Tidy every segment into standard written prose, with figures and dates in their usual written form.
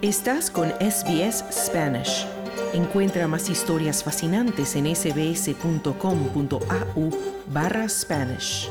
Estás con SBS Spanish. Encuentra más historias fascinantes en sbs.com.au/Spanish.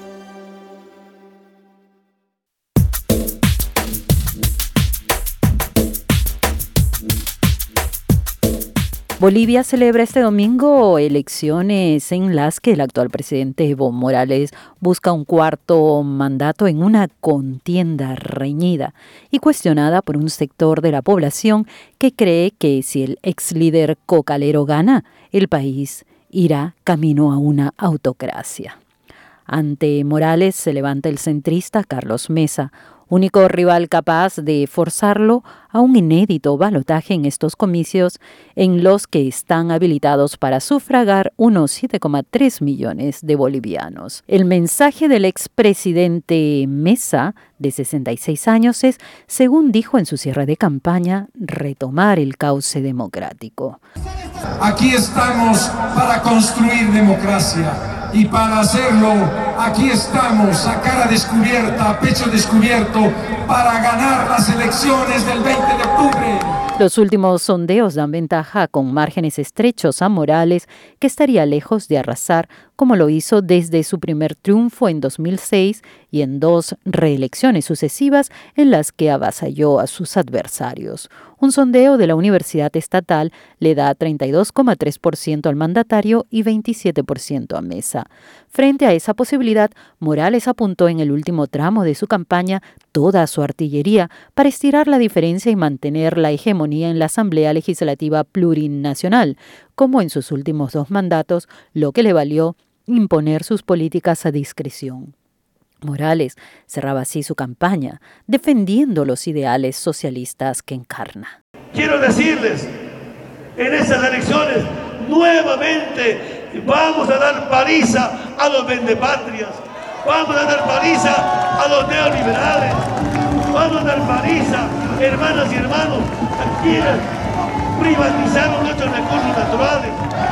Bolivia celebra este domingo elecciones en las que el actual presidente Evo Morales busca un cuarto mandato en una contienda reñida y cuestionada por un sector de la población que cree que si el ex líder cocalero gana, el país irá camino a una autocracia. Ante Morales se levanta el centrista Carlos Mesa, único rival capaz de forzarlo a un inédito balotaje en estos comicios en los que están habilitados para sufragar unos 7,3 millones de bolivianos. El mensaje del expresidente Mesa, de 66 años, es, según dijo en su cierre de campaña, retomar el cauce democrático. Aquí estamos para construir democracia. Y para hacerlo, aquí estamos a cara descubierta, a pecho descubierto, para ganar las elecciones del 20 de octubre. Los últimos sondeos dan ventaja con márgenes estrechos a Morales, que estaría lejos de arrasar, como lo hizo desde su primer triunfo en 2006 y en 2 reelecciones sucesivas en las que avasalló a sus adversarios. Un sondeo de la Universidad Estatal le da 32,3% al mandatario y 27% a Mesa. Frente a esa posibilidad, Morales apuntó en el último tramo de su campaña toda su artillería para estirar la diferencia y mantener la hegemonía en la Asamblea Legislativa Plurinacional, como en sus últimos 2 mandatos, lo que le valió imponer sus políticas a discreción. Morales cerraba así su campaña, defendiendo los ideales socialistas que encarna. Quiero decirles, en estas elecciones nuevamente vamos a dar paliza a los vendepatrias, vamos a dar paliza a los neoliberales, vamos a dar paliza, hermanas y hermanos, a quienes privatizaron nuestros recursos naturales.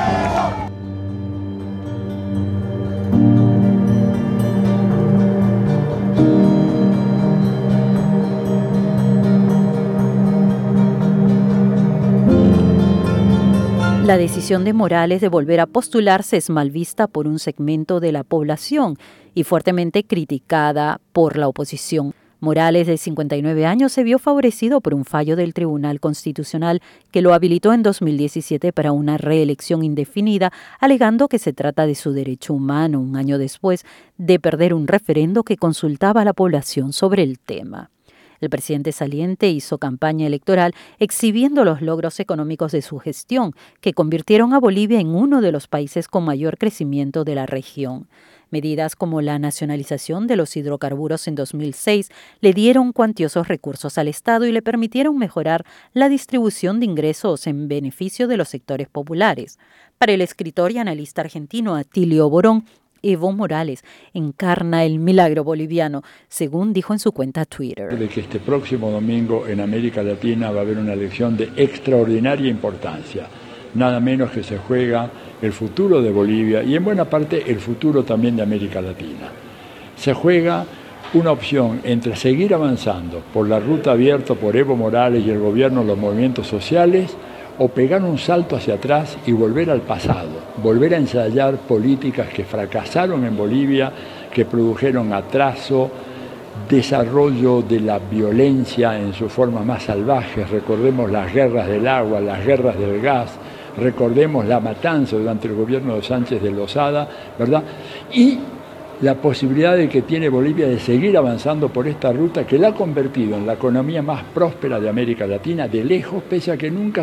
La decisión de Morales de volver a postularse es mal vista por un segmento de la población y fuertemente criticada por la oposición. Morales, de 59 años, se vio favorecido por un fallo del Tribunal Constitucional que lo habilitó en 2017 para una reelección indefinida, alegando que se trata de su derecho humano un año después de perder un referendo que consultaba a la población sobre el tema. El presidente saliente hizo campaña electoral exhibiendo los logros económicos de su gestión, que convirtieron a Bolivia en uno de los países con mayor crecimiento de la región. Medidas como la nacionalización de los hidrocarburos en 2006 le dieron cuantiosos recursos al Estado y le permitieron mejorar la distribución de ingresos en beneficio de los sectores populares. Para el escritor y analista argentino Atilio Borón, Evo Morales encarna el milagro boliviano, según dijo en su cuenta Twitter. De que este próximo domingo en América Latina va a haber una elección de extraordinaria importancia. Nada menos que se juega el futuro de Bolivia y en buena parte el futuro también de América Latina. Se juega una opción entre seguir avanzando por la ruta abierta por Evo Morales y el gobierno de los movimientos sociales, o pegar un salto hacia atrás y volver al pasado, volver a ensayar políticas que fracasaron en Bolivia, que produjeron atraso, desarrollo de la violencia en sus formas más salvajes. Recordemos las guerras del agua, las guerras del gas, recordemos la matanza durante el gobierno de Sánchez de Lozada, ¿verdad? Y la posibilidad de que tiene Bolivia de seguir avanzando por esta ruta que la ha convertido en la economía más próspera de América Latina, de lejos, pese a que nunca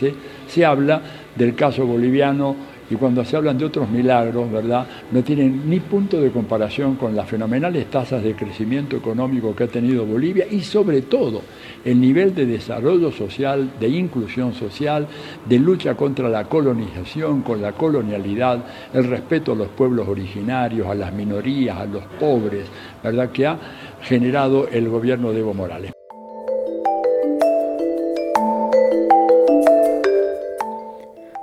se habla del caso boliviano, y cuando se hablan de otros milagros, ¿verdad?, no tienen ni punto de comparación con las fenomenales tasas de crecimiento económico que ha tenido Bolivia y sobre todo el nivel de desarrollo social, de inclusión social, de lucha contra la colonización, con la colonialidad, el respeto a los pueblos originarios, a las minorías, a los pobres, ¿verdad?, que ha generado el gobierno de Evo Morales.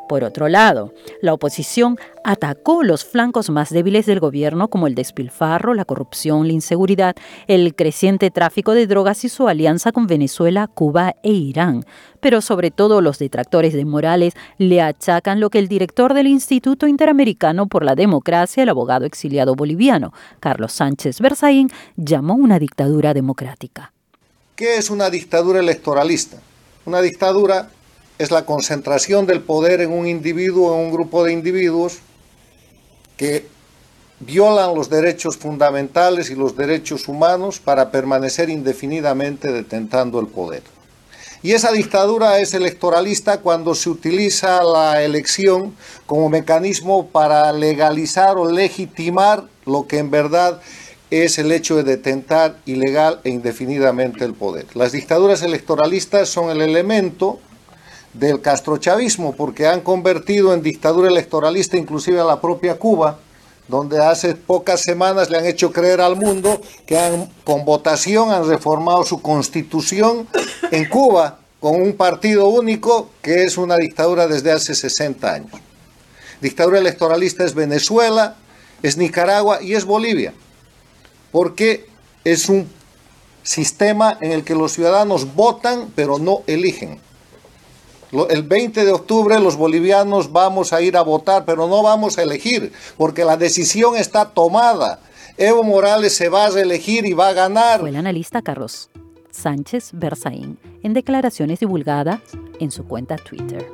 Por otro lado, la oposición atacó los flancos más débiles del gobierno como el despilfarro, la corrupción, la inseguridad, el creciente tráfico de drogas y su alianza con Venezuela, Cuba e Irán. Pero sobre todo los detractores de Morales le achacan lo que el director del Instituto Interamericano por la Democracia, el abogado exiliado boliviano, Carlos Sánchez Berzaín, llamó una dictadura democrática. ¿Qué es una dictadura electoralista? Una dictadura es la concentración del poder en un individuo o en un grupo de individuos que violan los derechos fundamentales y los derechos humanos para permanecer indefinidamente detentando el poder. Y esa dictadura es electoralista cuando se utiliza la elección como mecanismo para legalizar o legitimar lo que en verdad es el hecho de detentar ilegal e indefinidamente el poder. Las dictaduras electoralistas son el elemento del castrochavismo, porque han convertido en dictadura electoralista inclusive a la propia Cuba, donde hace pocas semanas le han hecho creer al mundo que con votación han reformado su constitución en Cuba con un partido único, que es una dictadura desde hace 60 años. Dictadura electoralista es Venezuela, es Nicaragua y es Bolivia, porque es un sistema en el que los ciudadanos votan pero no eligen. El 20 de octubre los bolivianos vamos a ir a votar, pero no vamos a elegir, porque la decisión está tomada. Evo Morales se va a reelegir y va a ganar. Fue el analista Carlos Sánchez Berzaín en declaraciones divulgadas en su cuenta Twitter.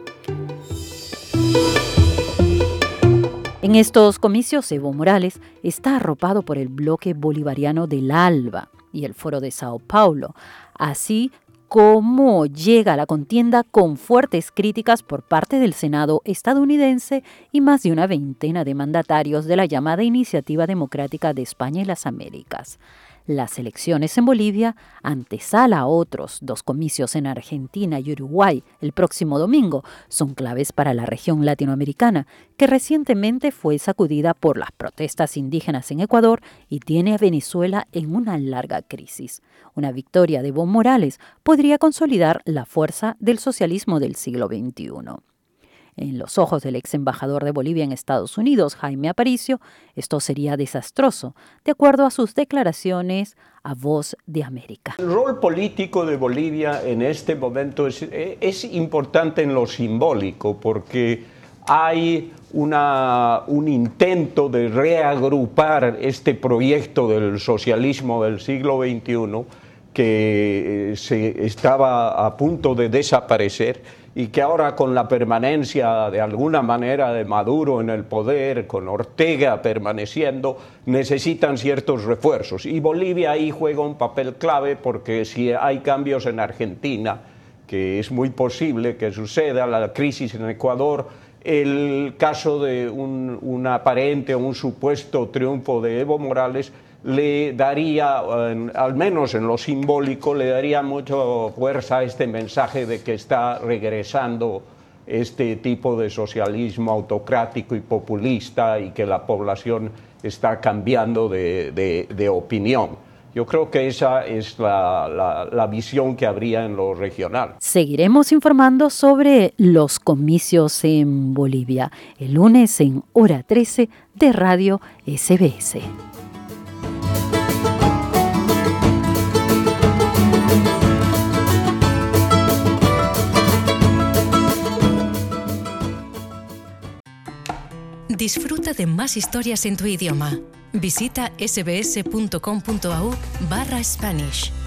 En estos comicios, Evo Morales está arropado por el bloque bolivariano del ALBA y el Foro de Sao Paulo, así como llega a la contienda con fuertes críticas por parte del Senado estadounidense y más de una veintena de mandatarios de la llamada Iniciativa Democrática de España y las Américas. Las elecciones en Bolivia, antesala a otros 2 comicios en Argentina y Uruguay el próximo domingo, son claves para la región latinoamericana, que recientemente fue sacudida por las protestas indígenas en Ecuador y tiene a Venezuela en una larga crisis. Una victoria de Evo Morales podría consolidar la fuerza del socialismo del siglo XXI. En los ojos del ex embajador de Bolivia en Estados Unidos, Jaime Aparicio, esto sería desastroso, de acuerdo a sus declaraciones a Voz de América. El rol político de Bolivia en este momento es importante en lo simbólico, porque hay un intento de reagrupar este proyecto del socialismo del siglo XXI que se estaba a punto de desaparecer y que ahora, con la permanencia de alguna manera de Maduro en el poder, con Ortega permaneciendo, necesitan ciertos refuerzos. Y Bolivia ahí juega un papel clave, porque si hay cambios en Argentina, que es muy posible que suceda, la crisis en Ecuador, el caso de un aparente o un supuesto triunfo de Evo Morales le daría, al menos en lo simbólico, le daría mucha fuerza a este mensaje de que está regresando este tipo de socialismo autocrático y populista y que la población está cambiando de opinión. Yo creo que esa es la visión que habría en lo regional. Seguiremos informando sobre los comicios en Bolivia el lunes en Hora 13 de Radio SBS. Disfruta de más historias en tu idioma. Visita sbs.com.au/Spanish.